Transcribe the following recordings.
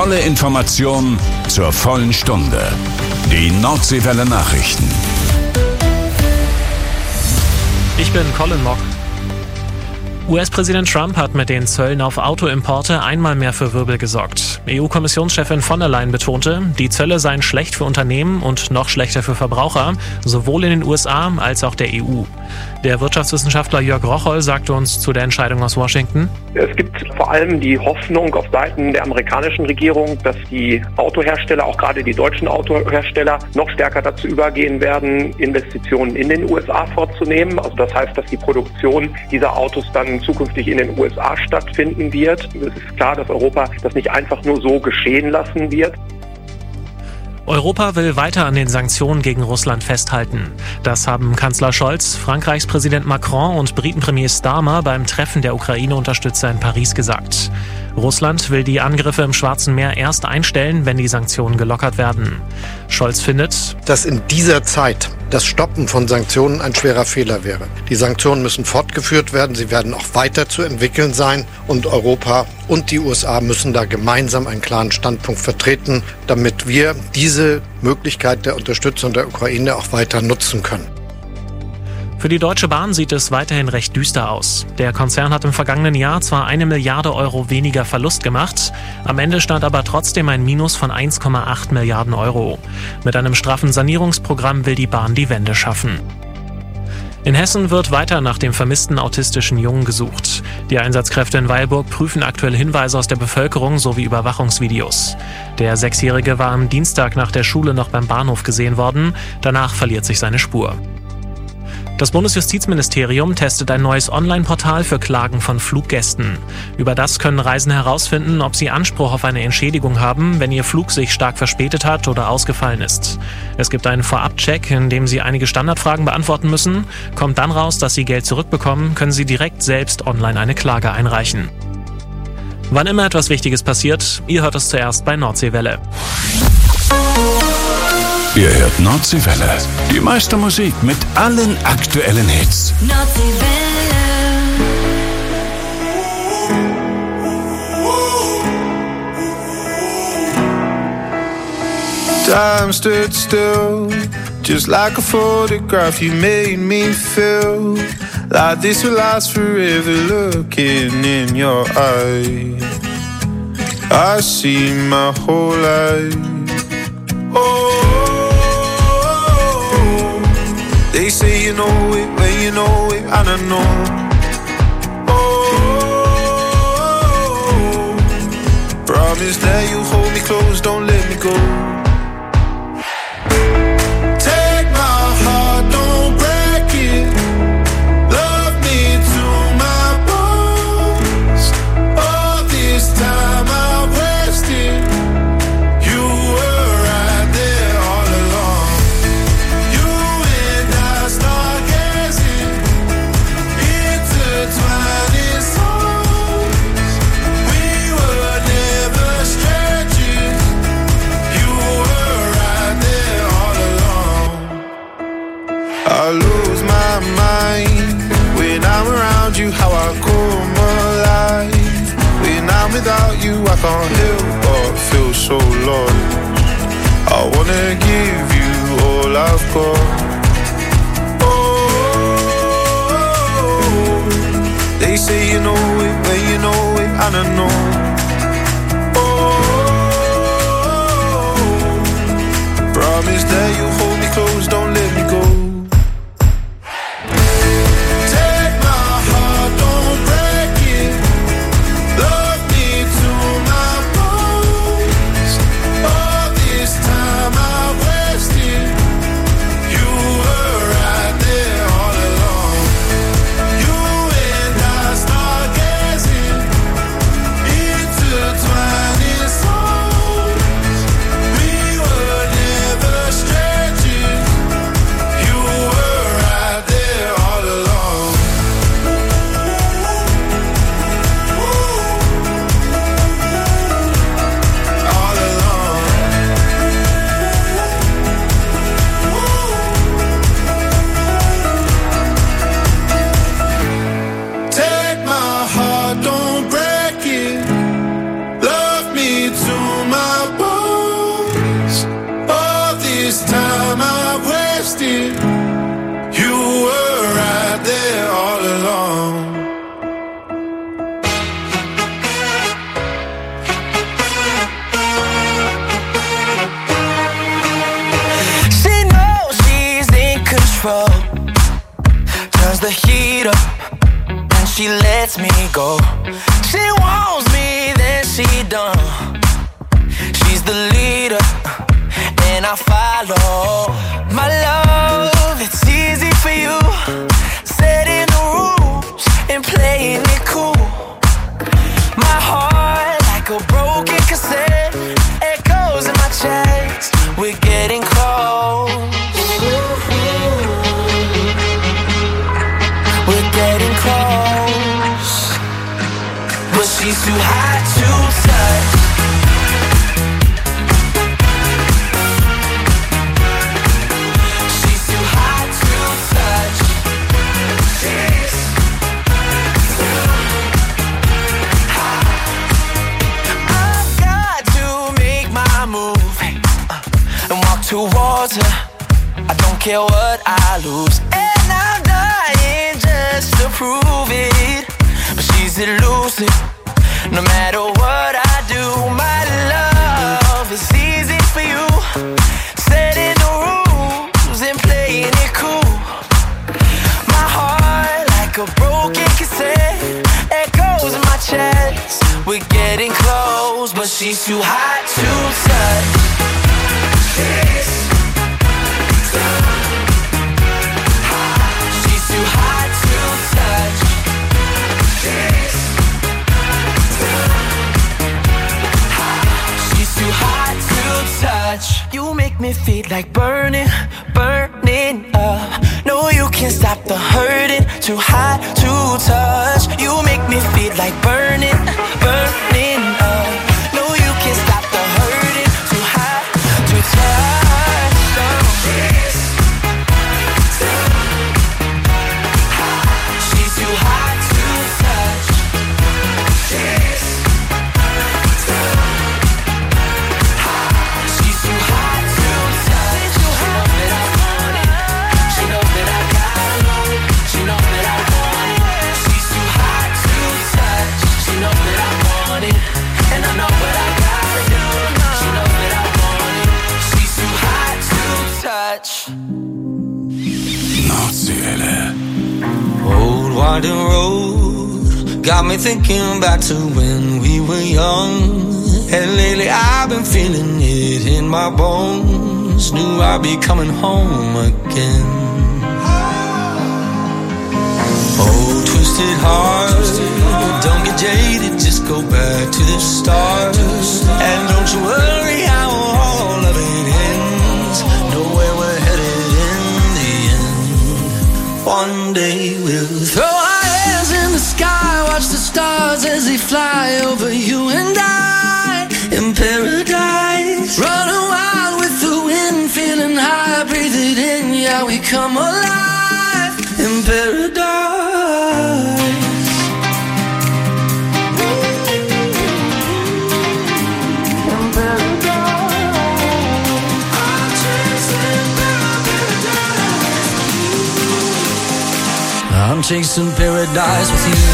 Volle Information zur vollen Stunde. Die Nordseewelle Nachrichten. Ich bin Colin Mock. US-Präsident Trump hat mit den Zöllen auf Autoimporte einmal mehr für Wirbel gesorgt. EU-Kommissionschefin von der Leyen betonte, die Zölle seien schlecht für Unternehmen und noch schlechter für Verbraucher, sowohl in den USA als auch der EU. Der Wirtschaftswissenschaftler Jörg Rocholl sagte uns zu der Entscheidung aus Washington: Es gibt vor allem die Hoffnung auf Seiten der amerikanischen Regierung, dass die Autohersteller, auch gerade die deutschen Autohersteller, noch stärker dazu übergehen werden, Investitionen in den USA vorzunehmen. Also das heißt, dass die Produktion dieser Autos dann zukünftig in den USA stattfinden wird. Es ist klar, dass Europa das nicht einfach nur so geschehen lassen wird. Europa will weiter an den Sanktionen gegen Russland festhalten. Das haben Kanzler Scholz, Frankreichs Präsident Macron und Britenpremier Starmer beim Treffen der Ukraine-Unterstützer in Paris gesagt. Russland will die Angriffe im Schwarzen Meer erst einstellen, wenn die Sanktionen gelockert werden. Scholz findet, dass in dieser Zeit das Stoppen von Sanktionen ein schwerer Fehler wäre. Die Sanktionen müssen fortgeführt werden, sie werden auch weiter zu entwickeln sein und Europa und die USA müssen da gemeinsam einen klaren Standpunkt vertreten, damit wir diese Möglichkeit der Unterstützung der Ukraine auch weiter nutzen können. Für die Deutsche Bahn sieht es weiterhin recht düster aus. Der Konzern hat im vergangenen Jahr zwar 1 Milliarde Euro weniger Verlust gemacht, am Ende stand aber trotzdem ein Minus von 1,8 Milliarden Euro. Mit einem straffen Sanierungsprogramm will die Bahn die Wende schaffen. In Hessen wird weiter nach dem vermissten autistischen Jungen gesucht. Die Einsatzkräfte in Weilburg prüfen aktuell Hinweise aus der Bevölkerung sowie Überwachungsvideos. Der 6-Jährige war am Dienstag nach der Schule noch beim Bahnhof gesehen worden, danach verliert sich seine Spur. Das Bundesjustizministerium testet ein neues Online-Portal für Klagen von Fluggästen. Über das können Reisende herausfinden, ob sie Anspruch auf eine Entschädigung haben, wenn ihr Flug sich stark verspätet hat oder ausgefallen ist. Es gibt einen Vorab-Check, in dem Sie einige Standardfragen beantworten müssen. Kommt dann raus, dass Sie Geld zurückbekommen, können Sie direkt selbst online eine Klage einreichen. Wann immer etwas Wichtiges passiert, ihr hört es zuerst bei Nordseewelle. Ihr hört Nordseewelle. Die meiste Musik mit allen aktuellen Hits. Nordseewelle. Time stood still, just like a photograph. You made me feel like this will last forever. Looking in your eyes, I see my whole life. Oh. They say you know it when you know it, and I know. Oh, promise that you hold me close, don't let me go. Take my heart, don't break it. Love me to my bones. All this time I wasted. You were right there all along. You and I stargazing, intertwining souls. We were never strangers. You were right there all along. I lose my mind when I'm around you. How I come alive when I'm without you. I can't help but feel so lost. I wanna give you all I've got. They say you know it when you know it, and I know. Oh, promise that you hold me close, don't let me go. Take my heart, don't break it. Love me to my bones. All this time I wasted. You were right there all along. You and I stargazing, control. Turns the heat up and she lets me go. She wants me, then she don't. She's the leader and I follow. My love, it's easy for you. Setting the rules and playing it cool. My heart like a broken cassette, echoes in my chest. We're getting close. We're getting close. But she's too hot to touch. She's too hot to touch. She's too hot. I've got to make my move and walk towards her. I don't care what I lose, and I'm dying just to prove it. But she's elusive, no matter what I do. My love is easy for you. Setting the rules and playing it cool. My heart like a broken cassette, echoes in my chest. We're getting close, but she's too hot to touch. She's too hot to touch. She's too hot to touch. You make me feel like burning, burning up. No, you can't stop the hurting. Too hot to touch. You make me feel like burning, burning up. No, you can't stop the hurting. Too hot to touch. She's too hot to touch. She's too hot to touch. She knows that I want it. She knows that I got it. She knows that I want it. She's too hot to touch. She knows that I want it, and I know what I gotta do. She knows that I want it. She's too hot to touch. Nordsjäle. Old winding road got me thinking back to when we were young. And lately I've been feeling it in my bones. Knew I'd be coming home again. Oh, twisted heart, don't get jaded, just go back to the start. And don't you worry how all of it ends. Know where we're headed in the end. One day we'll throw our hands in the sky, watch the stars as they fly over you and I in paradise. Running wild with the wind, feeling high, breathe it in, yeah, we come alive in paradise. In paradise. I'm chasing paradise. I'm chasing paradise with you.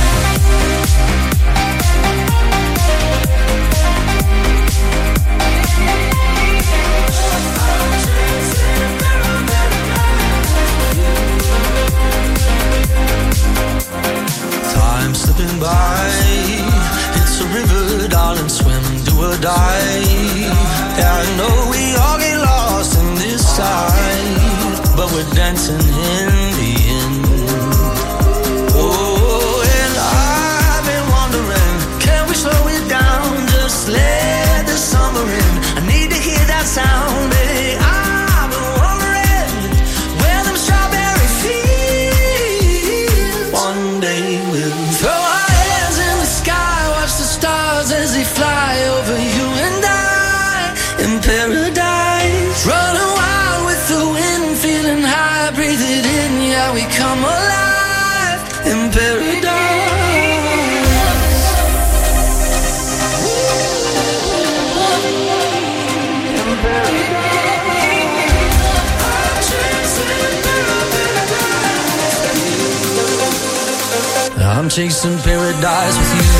Time slipping by, it's a river, darling, swim, do or die. Yeah, I know we all get lost in this tide, but we're dancing in the end. Oh, and I've been wondering, can we slow it down, just let the summer in? I need to hear that sound, baby. I've been wondering where them strawberry fields. One day we'll throw our hands in the sky, watch the stars as they fly over you and I in paradise. Running wild with the wind, feeling high, breathe it in, yeah, we come alive in paradise. I'm chasing paradise with you.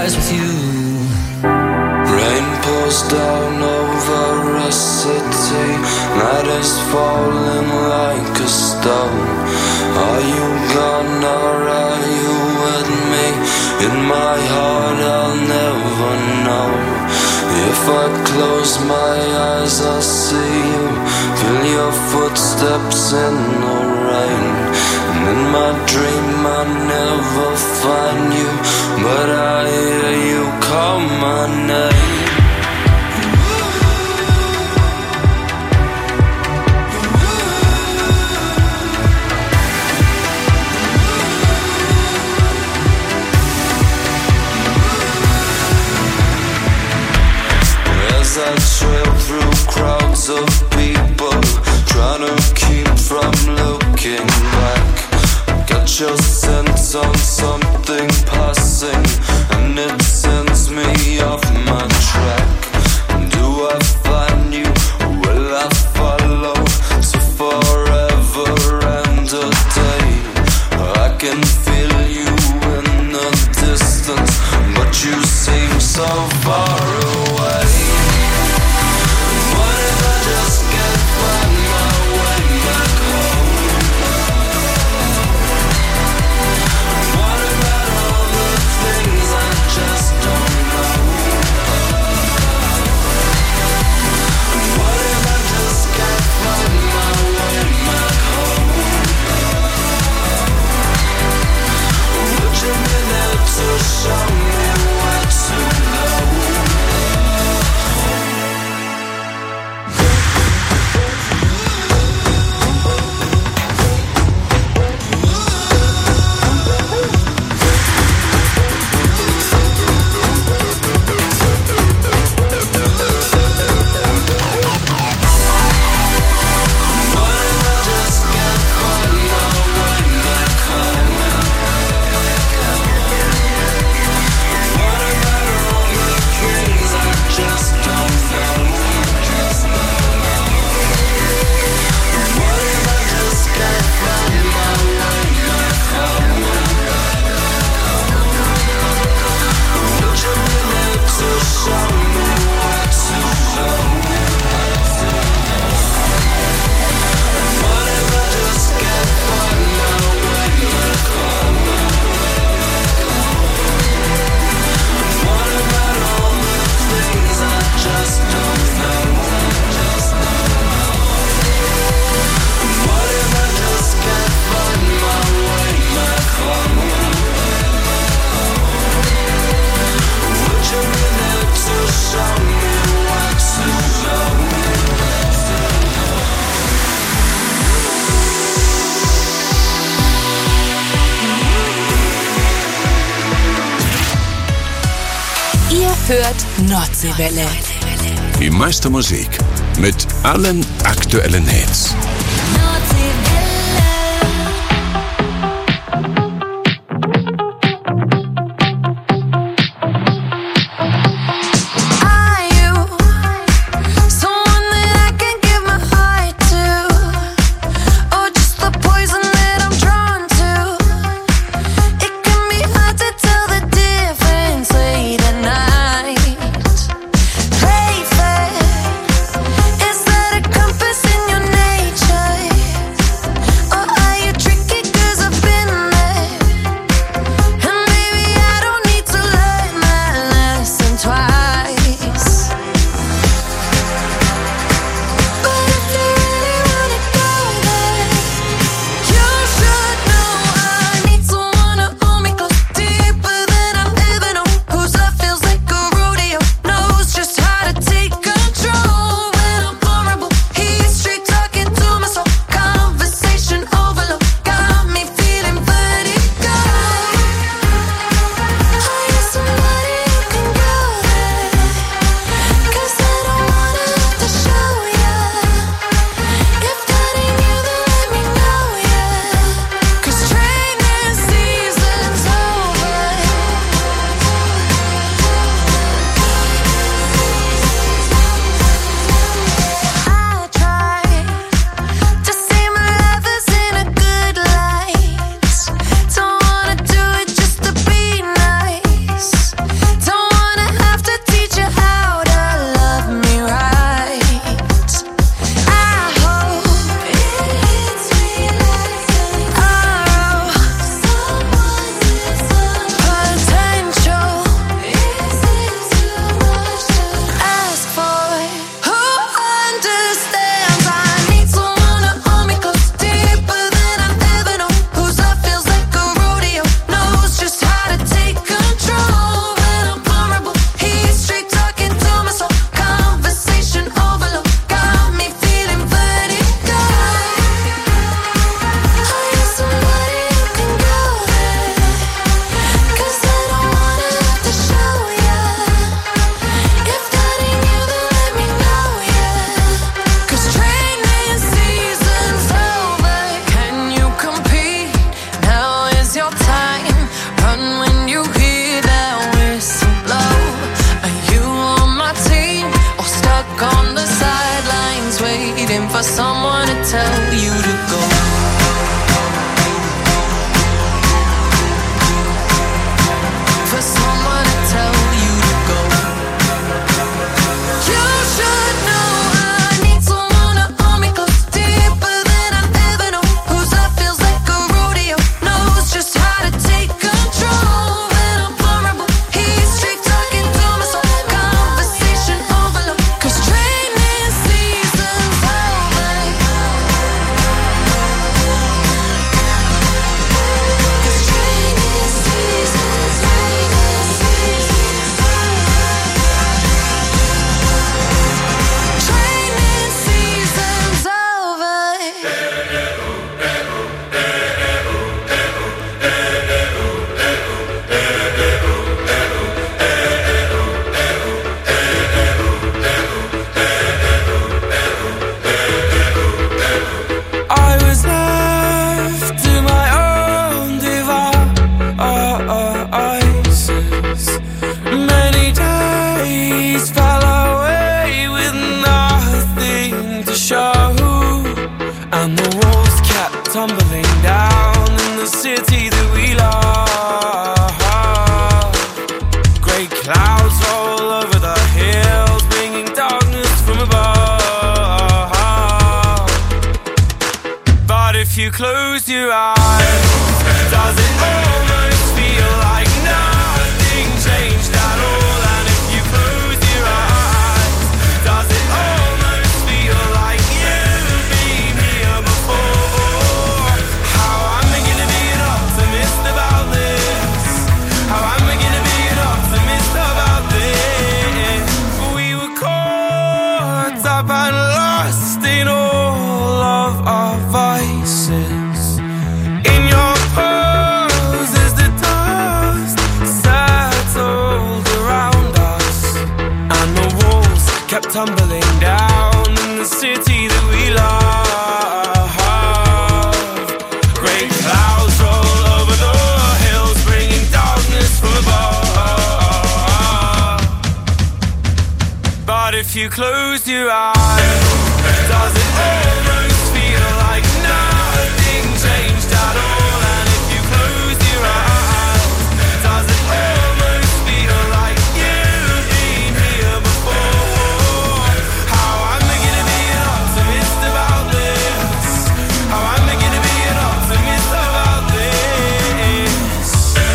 paradise with you. Rain pours down over a city, night is falling like a stone. Are you gone or are you with me? In my heart I'll never know. If I close my eyes I'll see you, feel your footsteps in the rain. And in my dream I never find you, but I hear you call my name. I trail through crowds of people, trying to keep from looking back. Got your sense on something passing, and it sends me off my track. Do I find you? Will I follow to forever and a day? I can feel you in the distance, but you seem so far away. Hört Nordseewelle. Die meiste Musik mit allen aktuellen Hits. Is that a compass in your nature? for someone to tell you to go. For someone to tell you to go. You should know I need someone to hold me close, deeper than I've ever known. Whose love feels like a rodeo, knows just how to take control when I'm vulnerable. He's straight talking to my soul, conversation overload. 'Cause training season's over. 'Cause training season's I was left to my own devices. Many days fell away with nothing to show, and the walls kept tumbling down in the city that we love. Great clouds roll over the hills, bringing darkness from above. But if you close your eyes, does it almost feel like nothing changed at all? And if you close your eyes, does it almost feel like you've been here before? How am I gonna be an optimist about this? How am I gonna be an optimist about this? We were caught up and lost in all of our vices. In your pose as the dust settled around us, and the walls kept tumbling down in the city that we love. Great clouds roll over the hills, bringing darkness from above. But if you close your eyes, does it almost feel like nothing changed at all? And if you close your eyes, does it almost feel like you've been here before? How am I gonna be an optimist about this? How am I gonna be an optimist about this?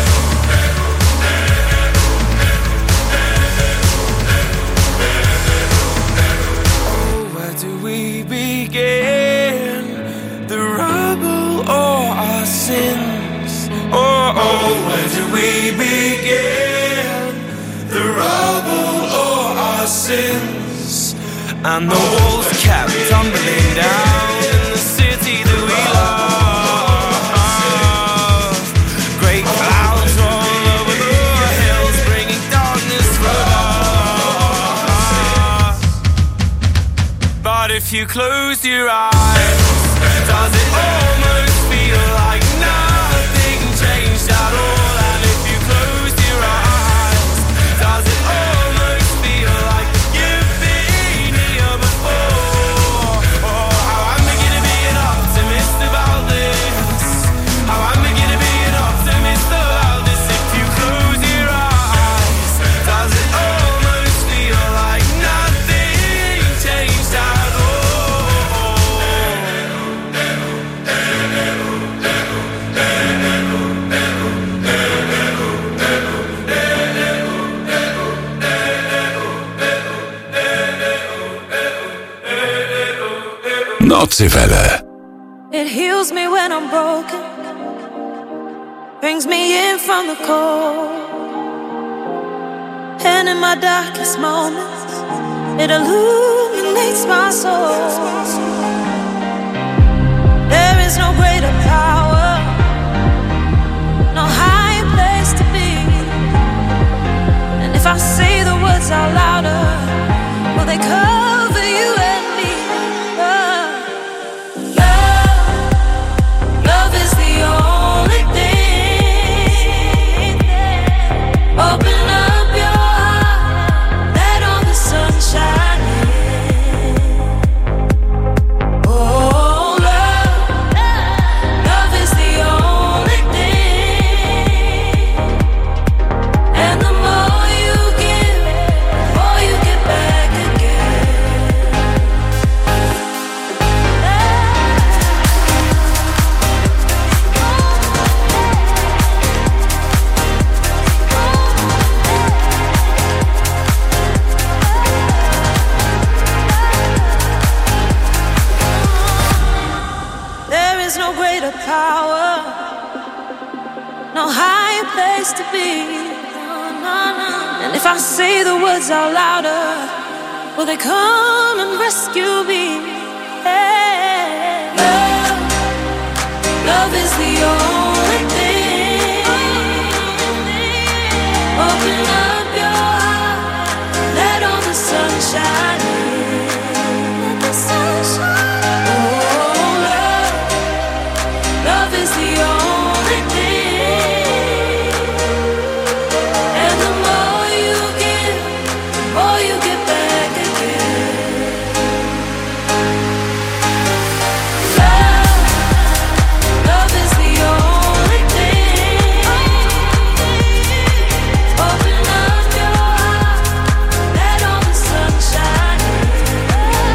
Oh, where do we begin? The rubble or our sins? Oh, where do we begin? The rubble or our sins? And the walls kept tumbling down in the city that we love. Great clouds roll over the hills, bringing darkness from us. But if you close your eyes, does it almost feel like nothing changed at all? And if you close your eyes, does it almost feel like you've been here before? Oh, how am I gonna be an optimist about this? How am I gonna be an optimist about this? If you close your eyes, does it almost feel like nothing changed at all? Nocivelle. It heals me when I'm broken, brings me in from the cold, and in my darkest moments, it illuminates my soul. There is no greater power, no higher place to be, and if I say the words out louder, will they cover you and me? Love is the only thing. Open up your heart, let all the sun shine in. place to be. And if I say the words out louder, will they come and rescue me? Hey. Love is the only thing. Open up your heart, let all the sunshine in. Let the sunshine. Oh, love is the only thing. And the more you give, the more you get back again. Love is the only thing. Open up your heart, let all the sunshine in.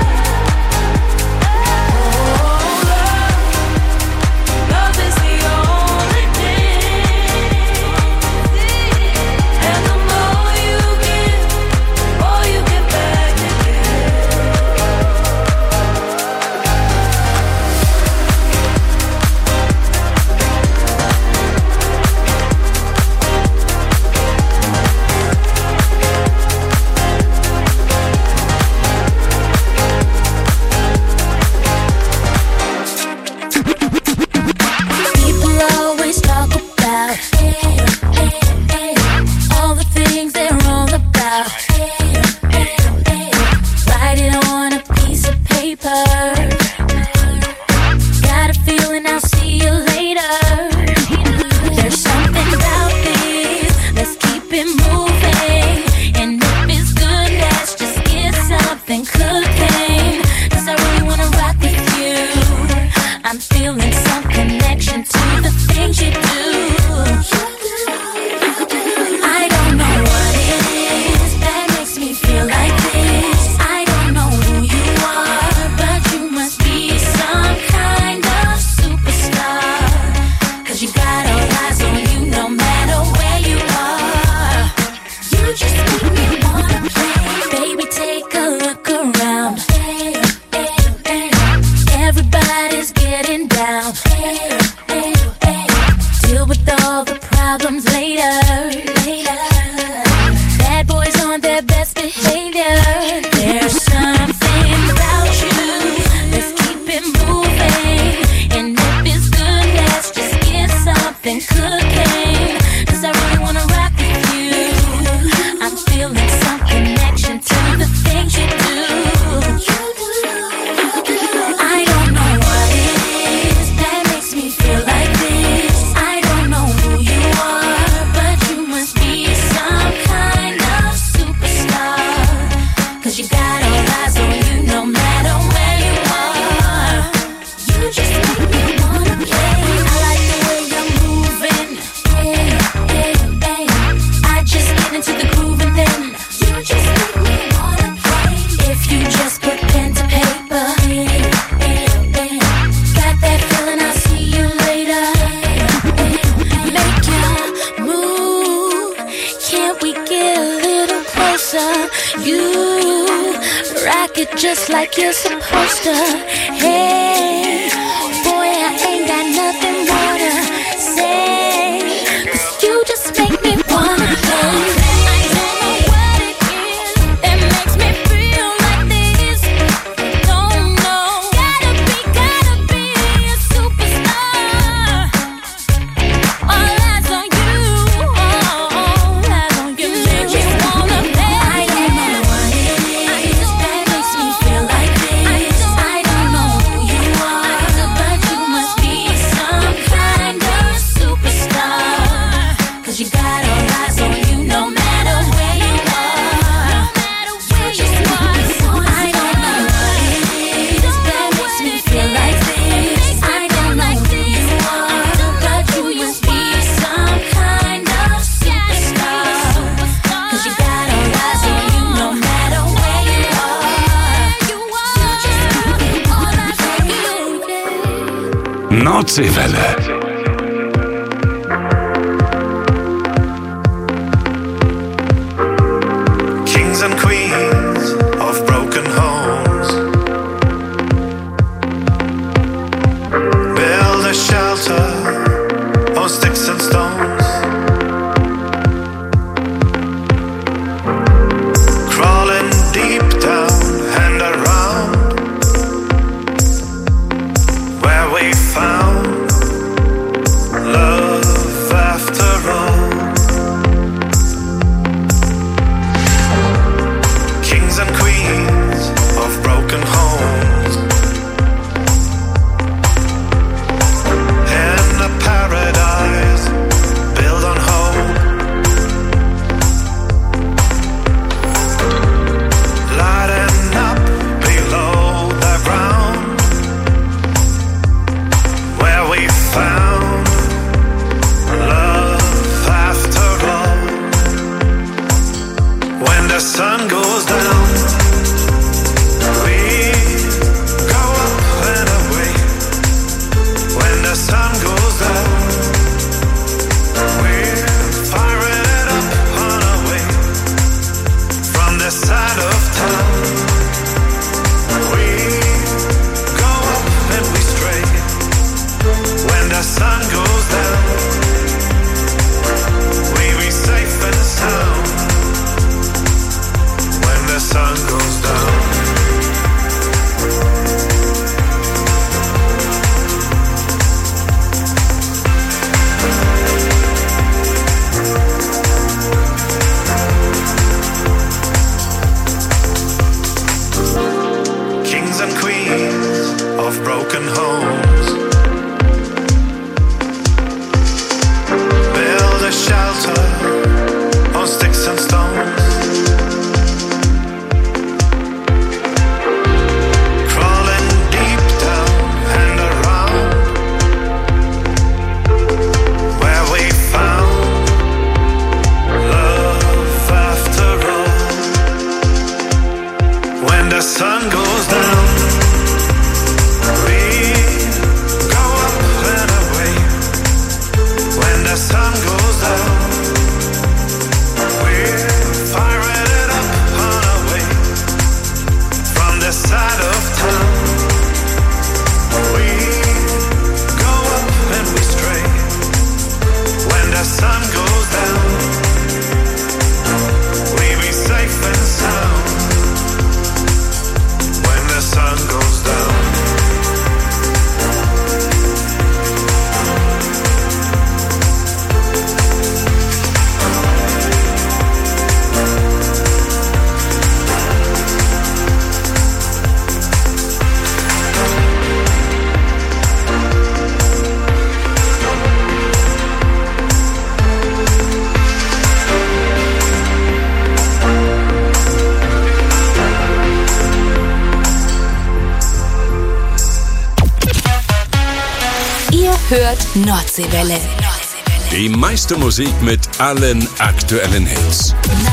Oh, love is the only thing. And the more you give, the more you get back again. People always talk about all the things they're all about. Write it on a piece of paper. Got a feeling I'll see you later. There's something about this. Let's keep it moving. And if it's good, let's just get something cooking. 'Cause I really wanna rock with you. I'm feeling some connection to the things you do. I don't know what it is that makes me feel like this. I don't know who you are, but you must be some kind of superstar. 'Cause you got all eyes on you no matter where you are. You just make me wanna play. Baby, take a look around. Everybody's getting down. Deal with all the problems later. Bad boys on their best behavior. There's something about you. Let's keep it moving. And if it's good, let's just get something cooking. 'Cause I really wanna rock with you. I'm feeling some connection to the things you do. I don't know what it is that makes me feel like this. I don't know who you are, but you must be some kind of superstar. 'Cause you got all eyes on you no matter where you are. You just make me wanna play. I like the way you're moving. I just get into the groove and then you just make me wanna play. If you just put pen to paper, got that feeling I'll see you later. Make your move. Can't we get a little closer? You rock it just like you're supposed to. Hey, boy, I ain't got nothing more to say. 'Cause you just make me wanna play. I don't know what it is that makes me feel like this. Don't know. Gotta be a superstar. All eyes on you. All eyes on you. Make me wanna play. I don't know what it is that makes me feel like this. I don't know who you are, but you must be some kind of superstar. 'Cause you got all eyes on you no matter where you are. You just want I don't know what it is that makes me feel like this. I don't know who you are, but you must be some kind of superstar. 'Cause you got all eyes on you no matter where you are. You just make me wanna play. Nordseewelle. Kings and queens of broken homes build a shelter on sticks and stones. sun goes down, we go up and away. When the sun goes down, we're firing it up on our way. From the side of town, we go up and we stray. When the sun goes down, we be safe and sound. When the sun goes down, Hört Nordseewelle. Die meiste Musik mit allen aktuellen Hits.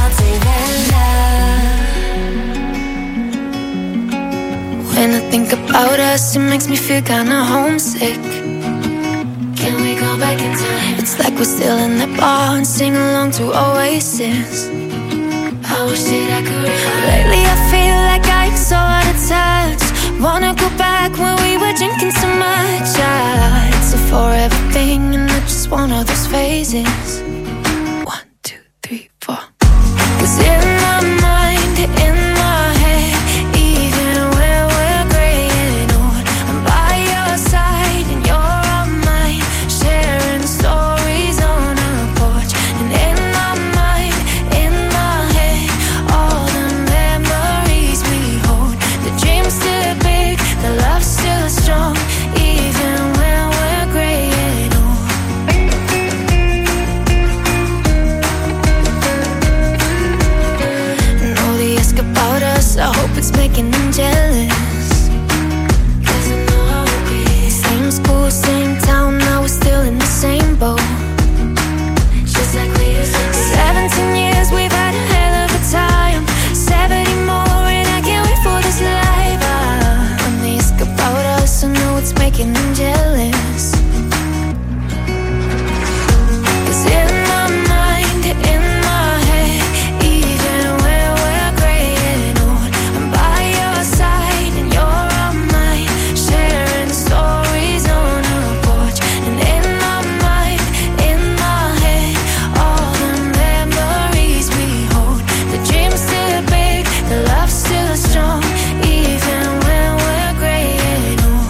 When I think about us, it makes me feel kinda homesick. Can we go back in time? It's like we're still in the bar and sing along to Oasis. I wish that I could. Lately I feel like I'm so out of touch. Wanna go back when we were drinking so much. It's a forever thing and not just one of those phases. 1, 2, 3, 4. 'Cause in my mind, in my head, even when we're gray and old, I'm by your side and you're on mine, sharing stories on our porch. And in my mind, in my head, all the memories we hold. The dream's still big, the love's still strong, even when we're gray and old. And all they ask about us, I hope it's making them jealous. 'Cause I know how it is. Same school, same town, now we're still in the same boat. Just like we used to be. 17 years, we've had a hell of a time. 70 more and I can't wait for this life. When they ask about us, I know it's making them jealous. 'Cause in my mind, in my head, even when we're gray and old, I'm by your side and you're on mine, sharing stories on our porch. And in my mind, in my head, all the memories we hold. The dream's still big, the love's still strong, even when we're gray and old.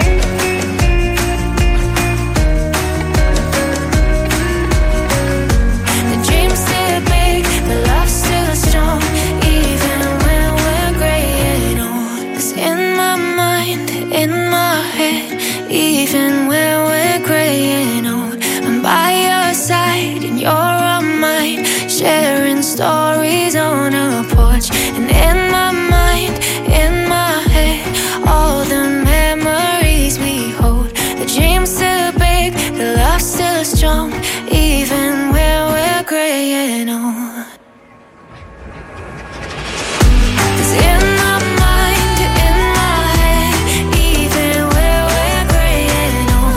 The dream's still big, the love's still strong, even when we're gray and old. 'Cause in my mind, in my head, even when we're gray and old, I'm by your side and you're on mine, sharing stories on our porch. And in my mind, in my head, all the memories we hold. The dream's still big, the love's still strong, even when we're gray and old. 'Cause in my mind, in my head, even when we're gray and old,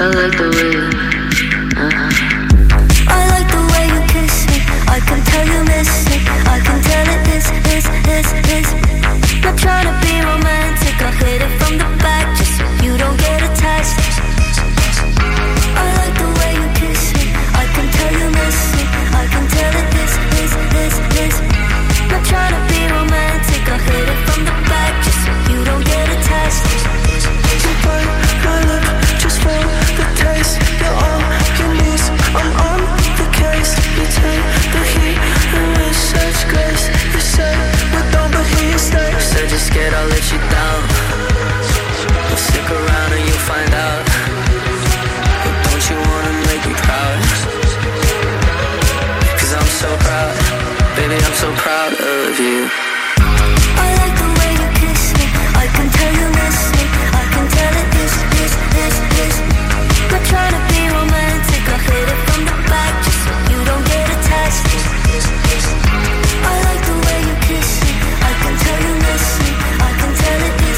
I like the way I like the way you kiss me. I can tell you miss it. I can tell it is. Not trying to be romantic. I hit it from the back just so you don't get attached. I like the way you kiss me. I can tell you miss it. I can tell it is. Not trying to be romantic. I hit it from the back just so you don't get attached. You bite my lip just for the taste. You're on your knees, I'm on the case. You take the heat and with such grace. You say we're done but here you stay. You said you're scared I'll let you down. Well, stick around and you'll find out. But don't you wanna make me proud? Cause I'm so proud. Baby, I'm so proud of you. I like the way you kiss me. I can tell you miss me. I can tell it is. Not trying to be romantic. I hit it from the back just so you don't get attached. I like the way you kiss me. I can tell you miss me. I can tell it is.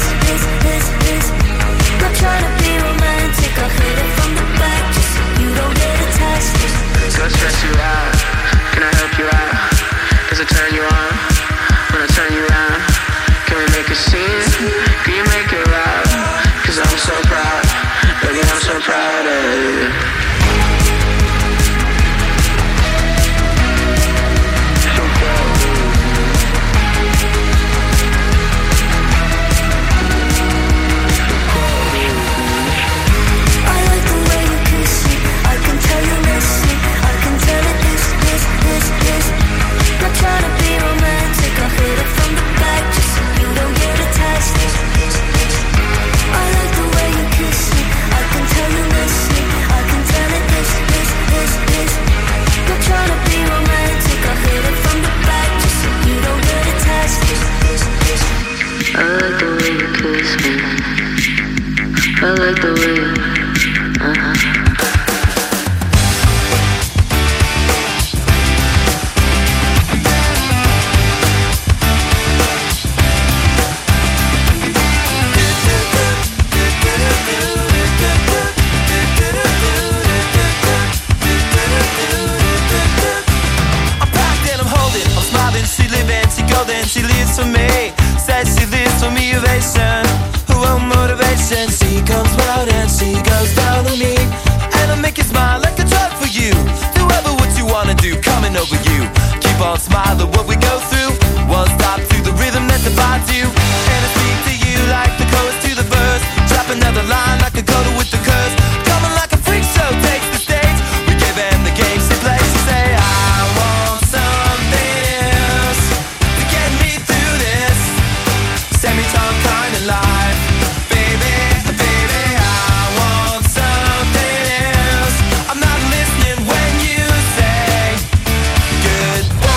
Not trying to be romantic. I hit it from the back just so you don't get attached. Go stress you out. Can I help you out? Does it turn you on? When I turn you around, can we make a scene? Can you make it loud? Cause I'm so proud. Baby, I'm so proud of you. I like the way you kiss me. I can tell you miss me. I can tell it is. Not trying to be romantic. I hit it from the back just so you don't get attached. I like the way you kiss me. I can tell you miss me. I can tell it is. Not trying to be romantic. I hit it from the back just so you don't get attached. I like the way you kiss me. I like the way she lives for me, says she lives for me, ovation, her own motivation. She comes round and she goes down on me, and I make you smile like a drug for you. Do ever what you wanna do, coming over you. Keep on smiling what we go through. One stop to the rhythm that divides you, and I speak to you like the chorus to the verse. Drop another line like a coda with the curse. Coming like a freak show takes the stage. We give them the game she plays. She say I want something else to get me through this semi-time kind of life. Baby, I want something else. I'm not listening when you say goodbye.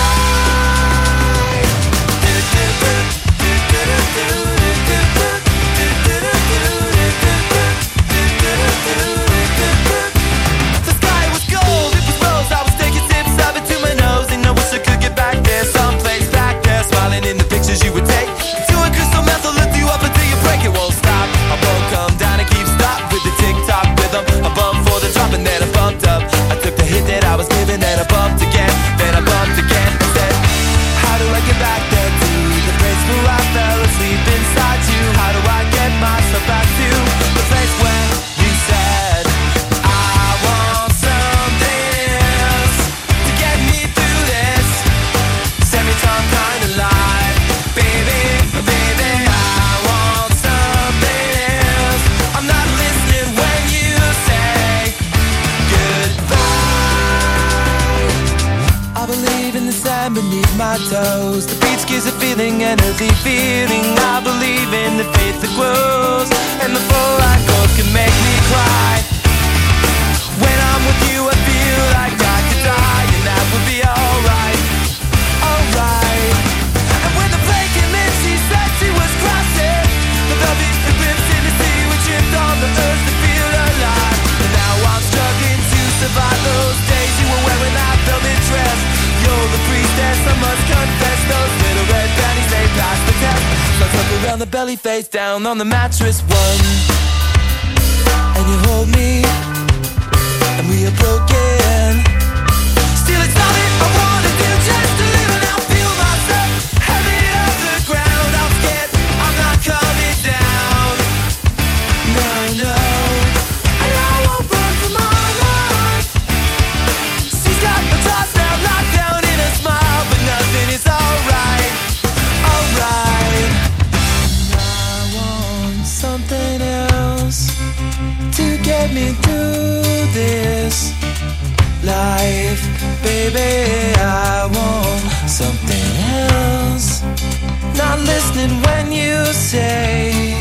The sky was gold, it was rose. I was taking sips of it to my nose, and I wish I could get back there, someplace back there, smiling in the pictures you would take. To a crystal meth, I'll lift you up until you break. It won't stop. I won't come down and keep stop with the tick-tock rhythm. I bumped for the drop and then I bumped up. I took the hit that I was given, then I bumped again, then I bumped again. I said, how do I get back there to the place where I fell asleep inside you? How do I get myself back to the place where you said I want something else to get me through this semi-time kind of life? Baby, I want something else. I'm not listening when you say goodbye. I believe in the sand beneath my toes. The beach gives a feeling, an earthly feeling. I believe in the faith that grows, and the full light goes can make me cry. When I'm with you, I feel like I could die, and that would be alright. And when the plane came in, she said she was crossing the velvet eclipse in the sea. We tripped on the earth to feel alive, and now I'm struggling to survive those days you were wearing that velvet dress. You're the priestess, I must confess. Those little red panties, they passed the test. So I tuck around the belly, face down on the mattress one, and you hold me broken. Still it's all that I wanna do, just to live and I'll feel myself heavy off the ground. I'm scared I'm not coming down. No, no. And I won't run from my life. She's got the thoughts now locked down in a smile, but nothing is alright, alright. I want something else to get me through this life, baby. I want something else. Not listening when you say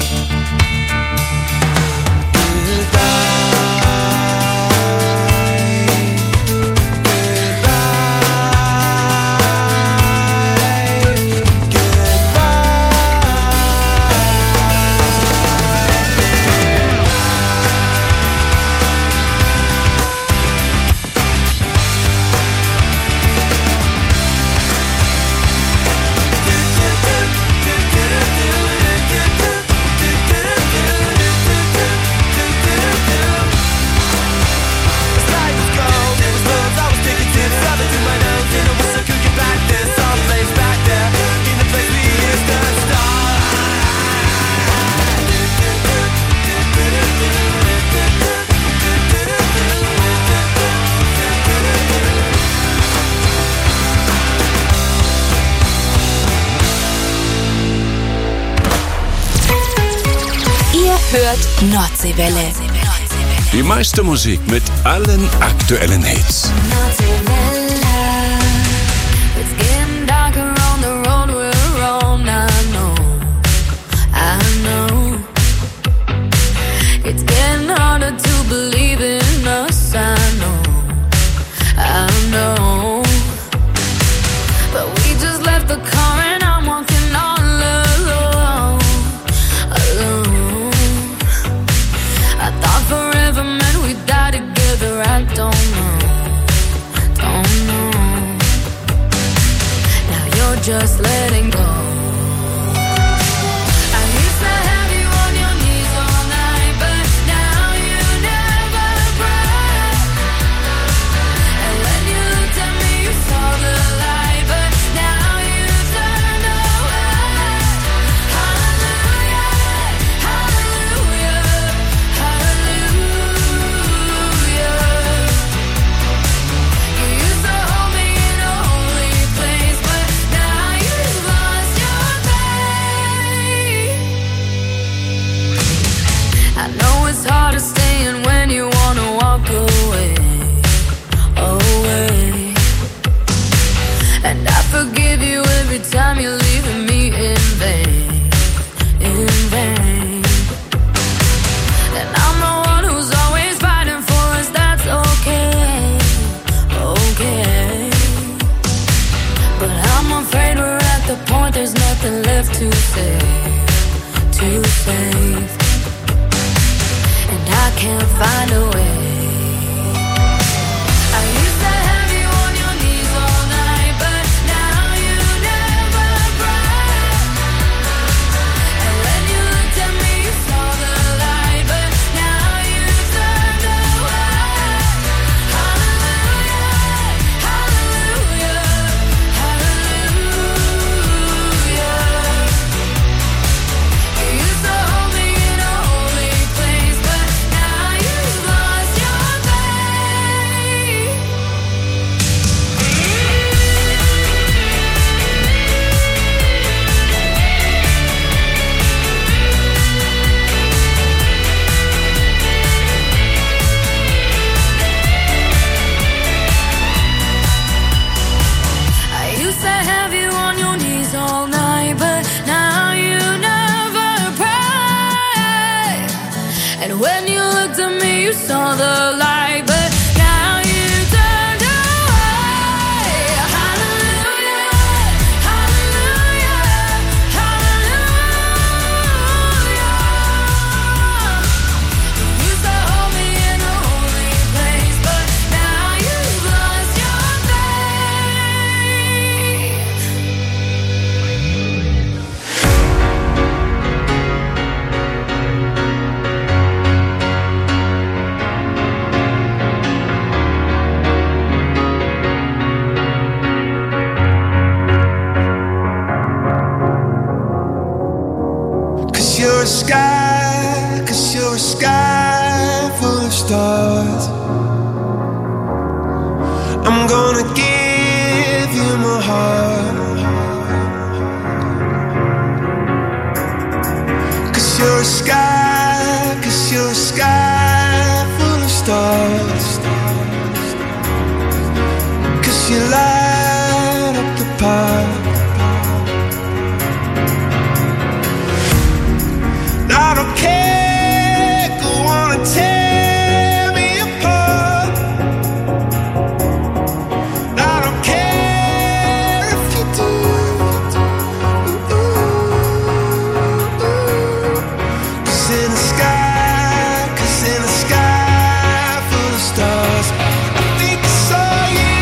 Hört Nordseewelle. Die meiste Musik mit allen aktuellen Hits. It's getting darker on the road we're on. I know. It's getting harder to believe in us. I know. But we just left the car and I'm walking all alone. I thought forever meant we'd die together. I don't know. Now you're just letting go. I used to have you on your knees all night, but now you never cry. And when you looked at me, you saw the light, but now you turned away. Hallelujah, hallelujah, hallelujah. You used to hold me in a holy place, but now you've lost your faith. I know it's hard to stay in when you wanna walk away, away. And I forgive you every time you're leaving me in vain, in vain. And I'm the one who's always fighting for us, that's okay, okay. But I'm afraid we're at the point there's nothing left to save, to save. And I can't find a way. I used to have you on your knees all night, but now you never cry. And when you looked at me, you saw the light, but now you turned away. Hallelujah, hallelujah, hallelujah. You used to hold me in a holy place, but now you've lost your faith. I used to have you on your knees all night, but now you never pray. And when you looked at me, you saw the light, but now you turned away. Hallelujah, hallelujah, hallelujah. You used to hold me in a holy place, but now you've lost your faith. sky, 'cause you're a sky full of stars. 'Cause you light up the park. I don't care, go on and tear me apart. I don't care if you do. 'Cause in the sky full of stars, I think I saw you.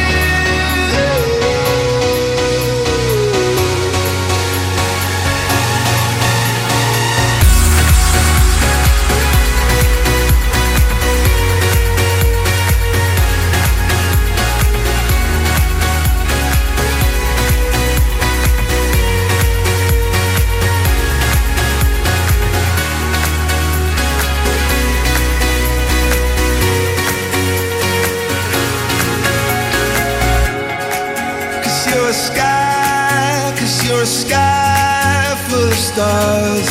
You're a sky full of stars.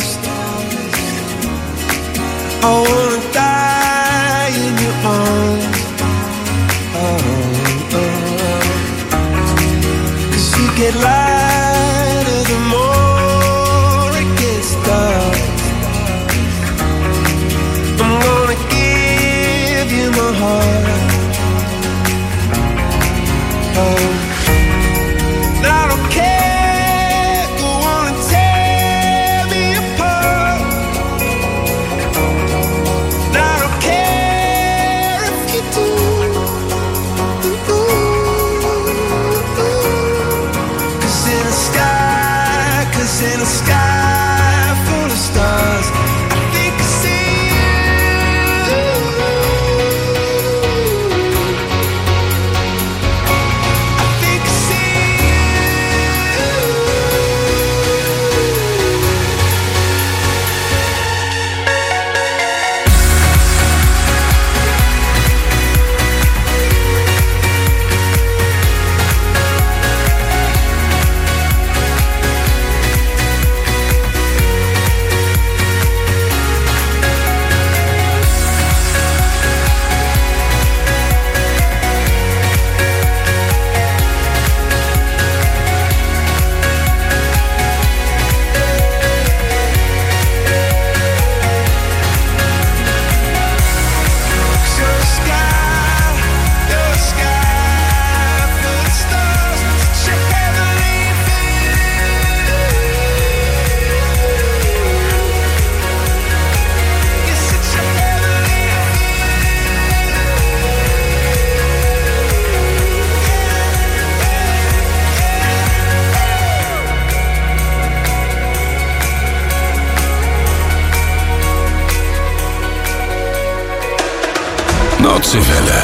I wanna die in your arms. Oh. 'Cause you get lighter the more it gets dark. I'm gonna give you my heart. Oh. I don't care, go on and tear me apart. I don't care if you do. 'Cause in the sky full of stars, I think I see you. I think I see Nordseewelle.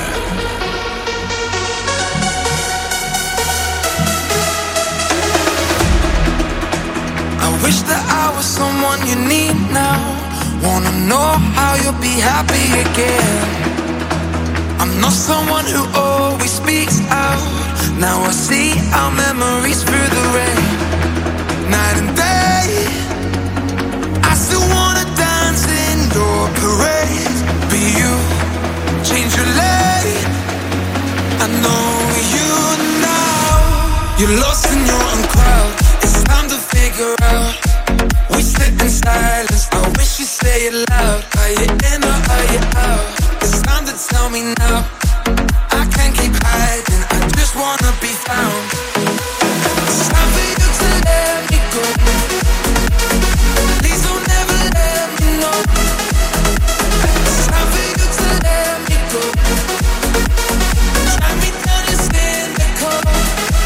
I wish that I was someone you need now. Wanna know how you'll be happy again. I'm not someone who always speaks out. Now I see our memories through the rain. Night and day, I still wanna dance in your parade. Be you, change your lane. I know you now. You're lost in your own crowd. It's time to figure out. We sit in silence. I wish you say it loud. Are you in or are you out? It's time to tell me now. I can't keep hiding. I just wanna be found. It's time for you to let me go. Please don't ever let me know. It's time for you to let me go. Drag me down and stand the cold.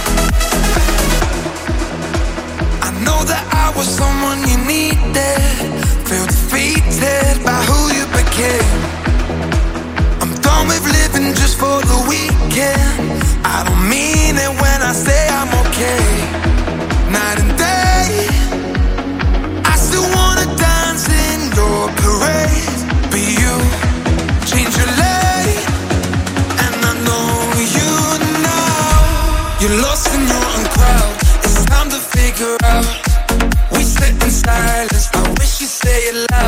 I know that I was someone you needed. Feel defeated by who you became. I'm done with living just for the weekend. I don't mean it when I say I'm okay. Night and day, I still wanna dance in your parade. Be you, change your lane. And I know you now. You're lost in your own crowd. It's time to figure out. We sit in silence. I wish you say it loud.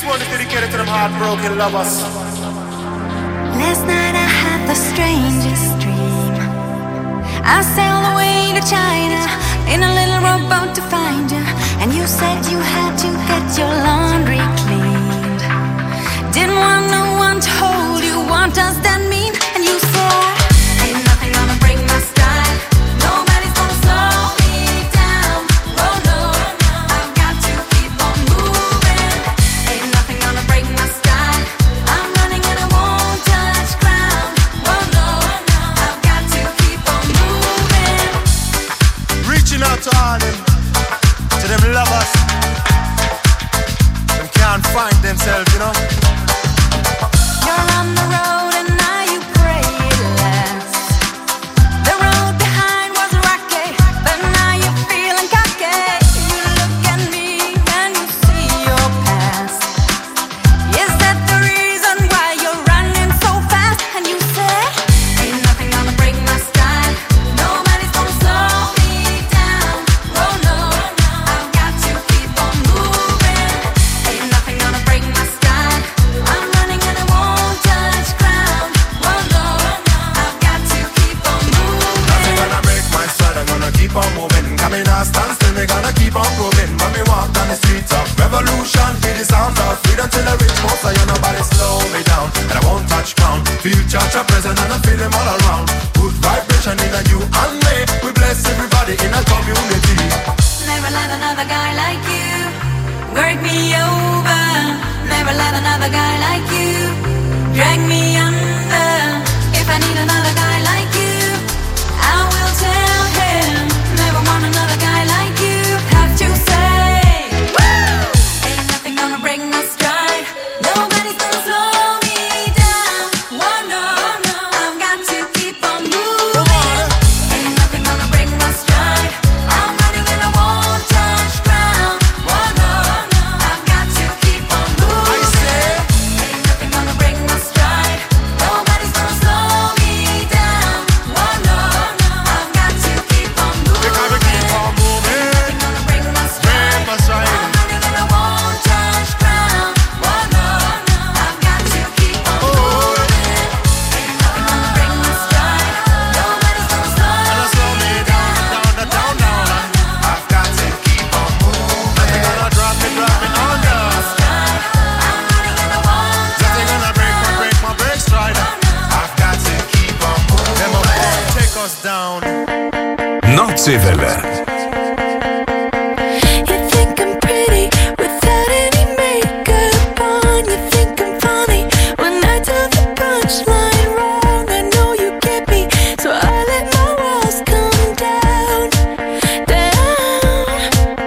This one is dedicated to them heartbroken lovers. Last night I had the strangest dream. I sailed away to China in a little rowboat to find you. And you said you had to get your laundry cleaned. Didn't want no one to hold you, what does that mean? And you said, ain't nothing gonna break my style. Nobody's gonna slow me down. Oh no, I've got to keep on moving. Ain't nothing gonna break my style. I'm running and I won't touch ground. Oh no, I've got to keep on moving. Reaching out to all them, to them lovers. Them can't find themselves, you know. You're on the road and now you pray it lasts. The road behind was rocky, but now you're feeling cocky. You look at me and you see your past. Is that the reason why you're running so fast? And you say, ain't nothing gonna break my style. Nobody's gonna slow me down. Oh no, I've got to keep on moving. Ain't nothing gonna break my style. I'm running and I won't touch ground. Oh no, I've got to keep on moving. Nothing gonna break my stride, I'm gonna keep on moving. Come in and stand still, we gonna keep on proving. When we walk down the streets of revolution, feel the sound of freedom till the rich most of you, nobody slow me down. And I won't touch ground. Feel church present and I feel them all around. Good vibration in a you and me. We bless everybody in a community. Never let another guy like you work me over. Never let another guy like you drag me under. If I need another guy like you, I will tell him. Never want another guy like you. Have to say, woo! Ain't nothing gonna break my stride. Nobody's gonna slow me down. Oh no, I've got to keep on moving. Ain't nothing gonna break my stride. I'm running and I won't touch ground. Oh no, I've got to keep on moving. Ain't nothing gonna break my stride. Nobody's gonna slow me down. Oh no, I've got to keep on moving. We gotta keep on moving. Ain't nothing gonna break my stride. Break my stride. I'm running and I won't touch ground. Oh no, I've got to keep on moving. Ain't nothing gonna break my stride. Nobody's gonna slow me down. I've got to keep on moving. Nothing gonna drop me under. I'm running and I won't Nothing gonna break my break stride. I've got to keep on moving. Them won't take us down. Notsivelle. You think I'm pretty without any makeup on. You think I'm funny when I tell the punchline wrong. I know you get me, so I let my walls come down, down.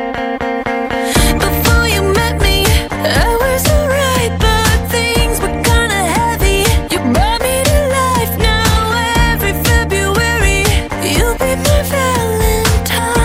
Before you met me, I was alright, but things were kinda heavy. You brought me to life now. Every February, you'll be my Valentine.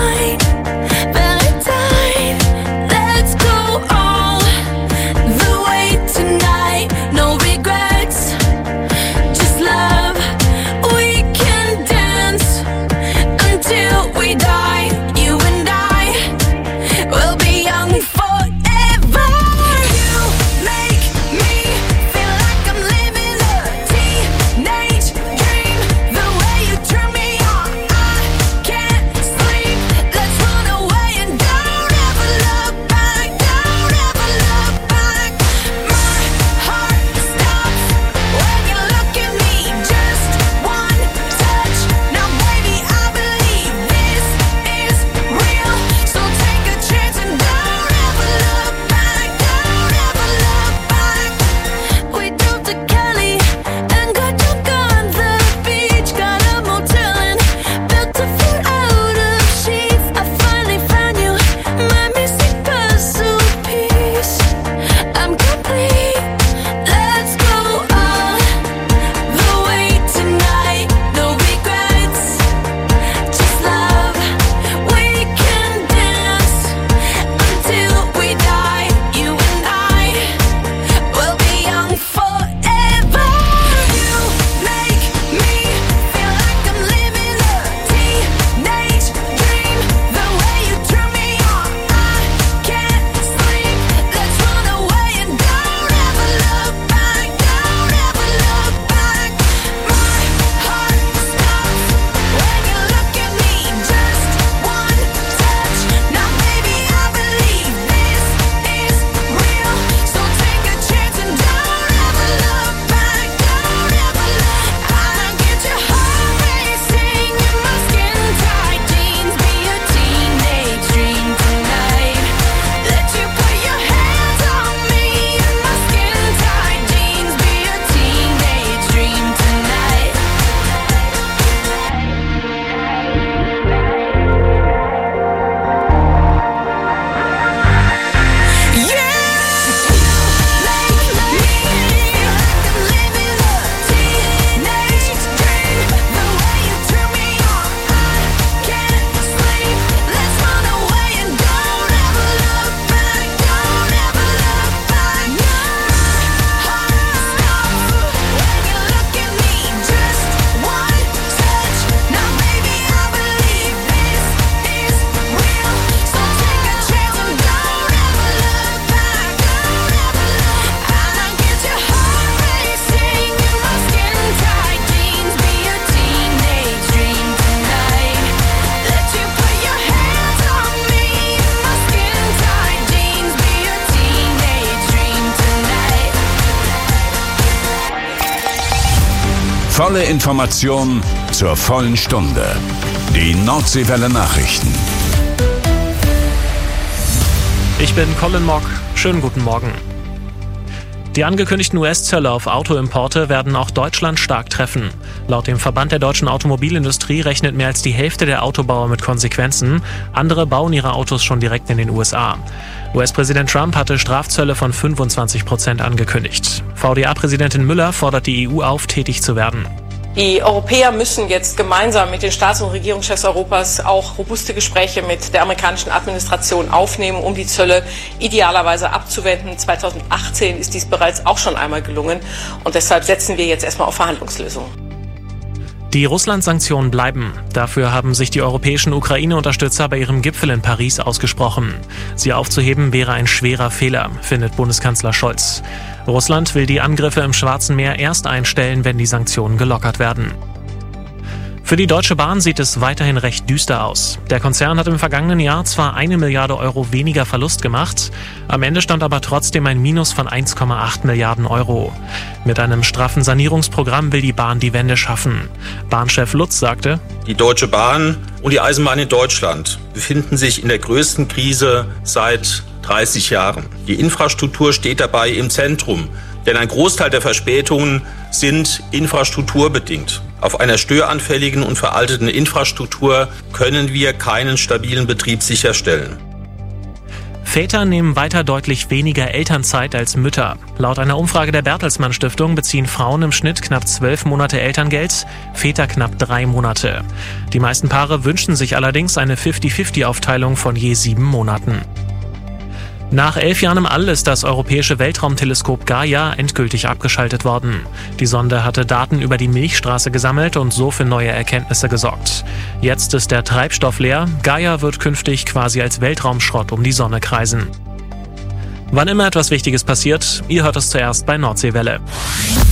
Volle Information zur vollen Stunde. Die Nordseewelle Nachrichten. Ich bin Colin Mock. Schönen guten Morgen. Die angekündigten US-Zölle auf Autoimporte werden auch Deutschland stark treffen. Laut dem Verband der deutschen Automobilindustrie rechnet mehr als die Hälfte der Autobauer mit Konsequenzen. Andere bauen ihre Autos schon direkt in den USA. US-Präsident Trump hatte Strafzölle von 25% angekündigt. VDA-Präsidentin Müller fordert die EU auf, tätig zu werden. Die Europäer müssen jetzt gemeinsam mit den Staats- und Regierungschefs Europas auch robuste Gespräche mit der amerikanischen Administration aufnehmen, um die Zölle idealerweise abzuwenden. 2018 ist dies bereits auch schon einmal gelungen und deshalb setzen wir jetzt erstmal auf Verhandlungslösungen. Die Russland-Sanktionen bleiben. Dafür haben sich die europäischen Ukraine-Unterstützer bei ihrem Gipfel in Paris ausgesprochen. Sie aufzuheben wäre ein schwerer Fehler, findet Bundeskanzler Scholz. Russland will die Angriffe im Schwarzen Meer erst einstellen, wenn die Sanktionen gelockert werden. Für die Deutsche Bahn sieht es weiterhin recht düster aus. Der Konzern hat im vergangenen Jahr zwar 1 Milliarde Euro weniger Verlust gemacht, am Ende stand aber trotzdem ein Minus von 1,8 Milliarden Euro. Mit einem straffen Sanierungsprogramm will die Bahn die Wende schaffen. Bahnchef Lutz sagte: Die Deutsche Bahn und die Eisenbahn in Deutschland befinden sich in der größten Krise seit 30 Jahren. Die Infrastruktur steht dabei im Zentrum, denn ein Großteil der Verspätungen sind infrastrukturbedingt. Auf einer störanfälligen und veralteten Infrastruktur können wir keinen stabilen Betrieb sicherstellen. Väter nehmen weiter deutlich weniger Elternzeit als Mütter. Laut einer Umfrage der Bertelsmann Stiftung beziehen Frauen im Schnitt knapp 12 Monate Elterngeld, Väter knapp 3 Monate. Die meisten Paare wünschen sich allerdings eine 50-50-Aufteilung von je 7 Monaten. Nach 11 Jahren im All ist das europäische Weltraumteleskop Gaia endgültig abgeschaltet worden. Die Sonde hatte Daten über die Milchstraße gesammelt und so für neue Erkenntnisse gesorgt. Jetzt ist der Treibstoff leer. Gaia wird künftig quasi als Weltraumschrott um die Sonne kreisen. Wann immer etwas Wichtiges passiert, ihr hört es zuerst bei Nordseewelle.